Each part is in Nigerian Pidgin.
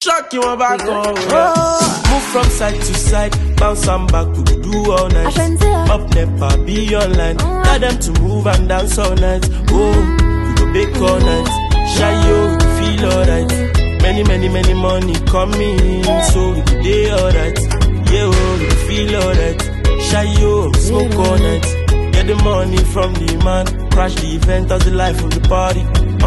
Shock you back on. Move from side to side, bounce and back, we do all night. Up never be online. Tell them to move and dance all night. Oh, we go bake all night. Shy yo, we feel alright. Many money coming, so we go day alright. Yeah, oh, we feel alright. Shy yo, smoke all night. Get the money from the man, crash the event as the life of the party.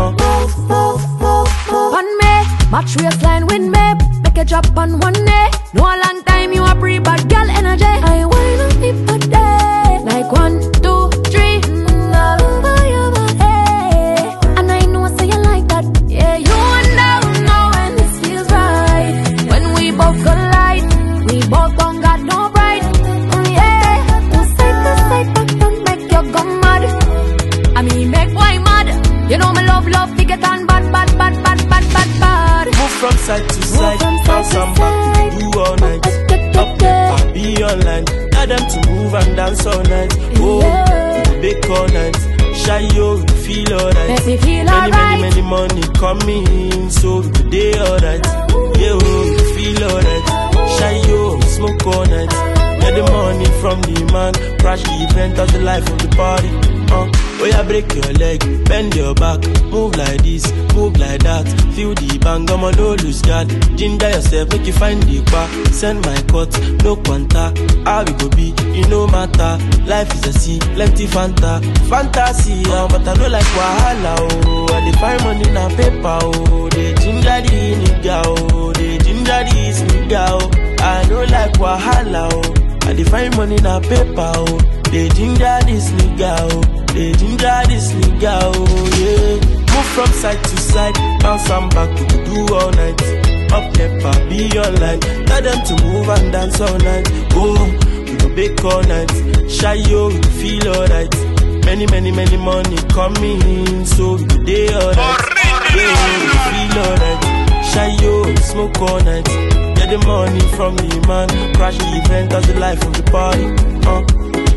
On me, match waistline with me, make a drop on one day. No a long time you a pre bad girl energy. I wanna be for day, like 1, 2, 3. All over your body, and I know say you like that. Yeah, you and I know when this feels right. When we both collide, we both don't got no pride. Yeah, to side, but don't make you go mad. I mean make why mad. You know me love to get on bad. Move from side to side, bounce and back, we do all night. Up never be online. Tell them to move and dance all night. Oh, we bake all night. Shy yo, we feel alright. Make me feel alright. Many money coming, so we go day alright. Yeah, oh, we feel alright. Shy yo, we smoke all night. Get the money from the man, crash the event as the life of the party. Oh yeah, break your leg, bend your back, move like this, move like that. Feel the bang, I'ma no lose guard. Ginger yourself, make you find the bar. Send my cut, no quanta. How we go be, it no matter. Life is a sea, plenty fanta. Fantasy, but I don't like wahala, oh. I dey find money na paper, oh. They ginger the nigga, oh. They ginger this nigga, oh. I don't like wahala, oh. I dey find money na paper, oh. They ginger this nigga, oh. They ginger this nigga, oh yeah. Move from side to side, bounce and back, we could do all night. Up never be online. Tell them to move and dance all night. Oh, we go bake all night. Shy yo, we feel alright. Many money coming, so we go day alright. Yeah, we feel alright. Shy yo, we smoke all night. Get the money from the man, crash the event as the life of the party.